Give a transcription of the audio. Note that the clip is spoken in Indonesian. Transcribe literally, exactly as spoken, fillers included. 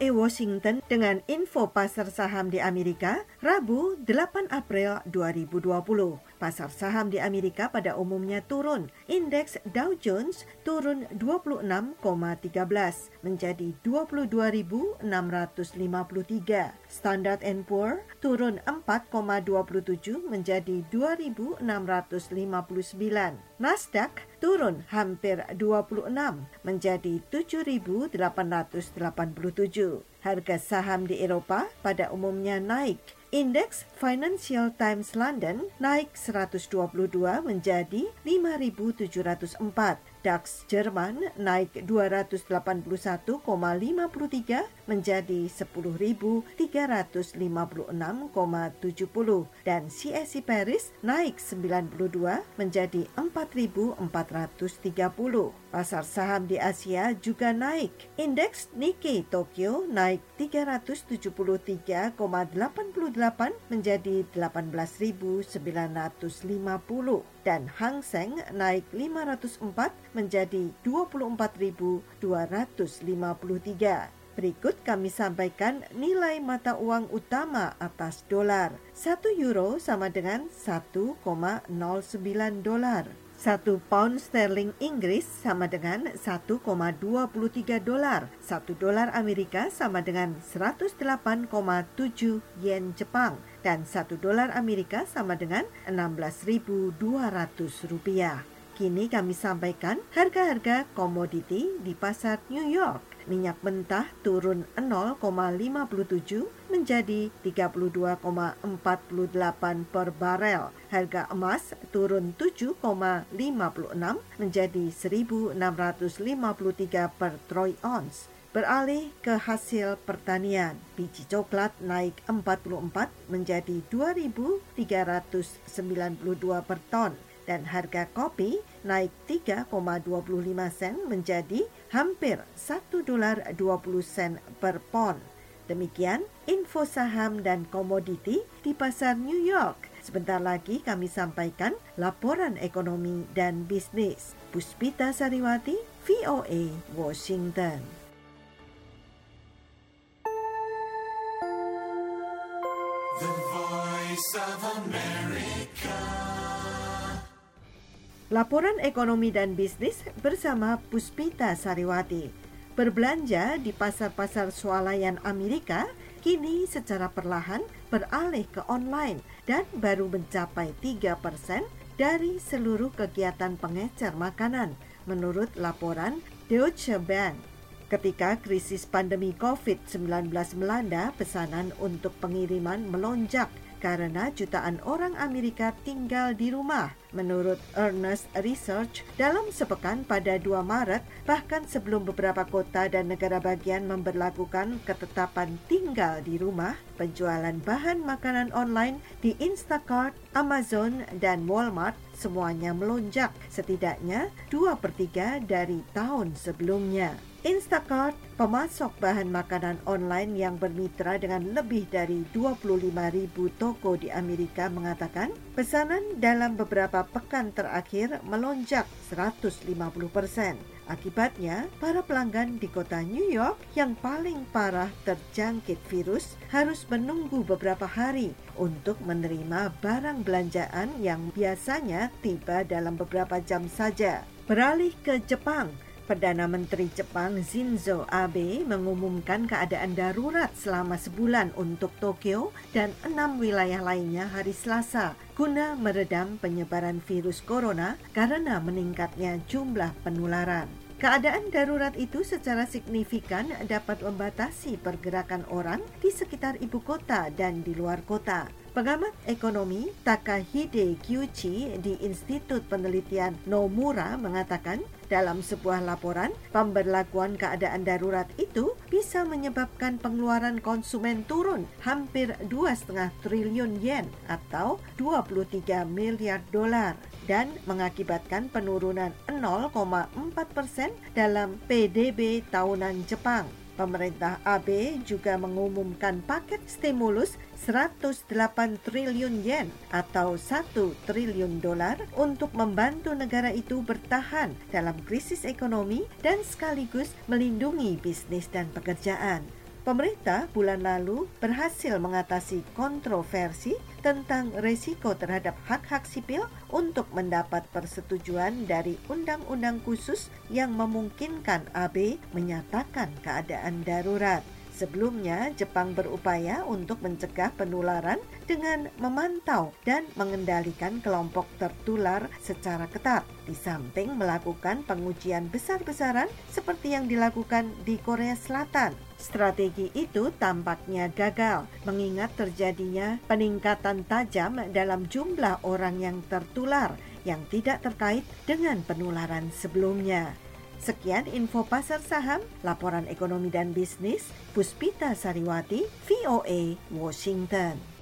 A Washington dengan info pasar saham di Amerika, Rabu delapan April dua ribu dua puluh. Pasar saham di Amerika pada umumnya turun. Indeks Dow Jones turun dua puluh enam koma tiga belas menjadi dua puluh dua ribu enam ratus lima puluh tiga. Standard and Poor turun empat koma dua tujuh menjadi dua ribu enam ratus lima puluh sembilan. Nasdaq turun hampir dua puluh enam menjadi tujuh ribu delapan ratus delapan puluh tujuh. Harga saham di Eropa pada umumnya naik. Indeks Financial Times London naik seratus dua puluh dua menjadi lima ribu tujuh ratus empat. DAX Jerman naik dua ratus delapan puluh satu koma lima tiga menjadi sepuluh ribu tiga ratus lima puluh enam koma tujuh puluh dan C A C Paris naik sembilan puluh dua menjadi empat ribu empat ratus tiga puluh. Pasar saham di Asia juga naik. Indeks Nikkei Tokyo naik tiga ratus tujuh puluh tiga koma delapan delapan menjadi delapan belas ribu sembilan ratus lima puluh dan Hang Seng naik lima ratus empat menjadi dua puluh empat ribu dua ratus lima puluh tiga. Berikut kami sampaikan nilai mata uang utama atas dolar. satu euro sama dengan satu koma nol sembilan dolar. satu pound sterling Inggris sama dengan satu koma dua tiga dolar. satu dolar Amerika sama dengan seratus delapan koma tujuh yen Jepang. Dan satu dolar Amerika sama dengan enam belas ribu dua ratus rupiah. Kini kami sampaikan harga-harga komoditi di pasar New York. Minyak mentah turun nol koma lima tujuh menjadi tiga puluh dua koma empat delapan per barel. Harga emas turun tujuh koma lima enam menjadi seribu enam ratus lima puluh tiga per troy ounce. Beralih ke hasil pertanian, biji coklat naik empat puluh empat menjadi dua ribu tiga ratus sembilan puluh dua per ton. Dan harga kopi naik tiga koma dua lima sen menjadi hampir satu dolar dua puluh sen per pon. Demikian info saham dan komoditi di pasar New York. Sebentar lagi kami sampaikan laporan ekonomi dan bisnis. Puspita Sariwati, V O A, Washington. The Voice of America. Laporan ekonomi dan bisnis bersama Puspita Sariwati. Berbelanja di pasar-pasar swalayan Amerika kini secara perlahan beralih ke online dan baru mencapai tiga persen dari seluruh kegiatan pengecer makanan, menurut laporan Deutsche Bank. Ketika krisis pandemi covid sembilan belas melanda, pesanan untuk pengiriman melonjak karena jutaan orang Amerika tinggal di rumah. Menurut Earnest Research, dalam sepekan pada dua Maret, bahkan sebelum beberapa kota dan negara bagian memberlakukan ketetapan tinggal di rumah, penjualan bahan makanan online di Instacart, Amazon, dan Walmart semuanya melonjak, setidaknya dua per tiga dari tahun sebelumnya. Instacart, pemasok bahan makanan online yang bermitra dengan lebih dari dua puluh lima ribu toko di Amerika, mengatakan pesanan dalam beberapa pekan terakhir melonjak seratus lima puluh persen. Akibatnya, para pelanggan di kota New York yang paling parah terjangkit virus harus menunggu beberapa hari untuk menerima barang belanjaan yang biasanya tiba dalam beberapa jam saja. Beralih ke Jepang, Perdana Menteri Jepang Shinzo Abe mengumumkan keadaan darurat selama sebulan untuk Tokyo dan enam wilayah lainnya hari Selasa guna meredam penyebaran virus corona karena meningkatnya jumlah penularan. Keadaan darurat itu secara signifikan dapat membatasi pergerakan orang di sekitar ibu kota dan di luar kota. Pengamat ekonomi Takahide Kyuchi di Institut Penelitian Nomura mengatakan dalam sebuah laporan, pemberlakuan keadaan darurat itu bisa menyebabkan pengeluaran konsumen turun hampir dua koma lima triliun yen atau dua puluh tiga miliar dolar dan mengakibatkan penurunan nol koma empat persen dalam P D B tahunan Jepang. Pemerintah Abe juga mengumumkan paket stimulus seratus delapan triliun yen atau satu triliun dolar untuk membantu negara itu bertahan dalam krisis ekonomi dan sekaligus melindungi bisnis dan pekerjaan. Pemerintah bulan lalu berhasil mengatasi kontroversi tentang resiko terhadap hak-hak sipil untuk mendapat persetujuan dari undang-undang khusus yang memungkinkan A B menyatakan keadaan darurat. Sebelumnya, Jepang berupaya untuk mencegah penularan dengan memantau dan mengendalikan kelompok tertular secara ketat, di samping melakukan pengujian besar-besaran seperti yang dilakukan di Korea Selatan. Strategi itu tampaknya gagal, mengingat terjadinya peningkatan tajam dalam jumlah orang yang tertular yang tidak terkait dengan penularan sebelumnya. Sekian info pasar saham, laporan ekonomi dan bisnis, Puspita Sariwati, V O A, Washington.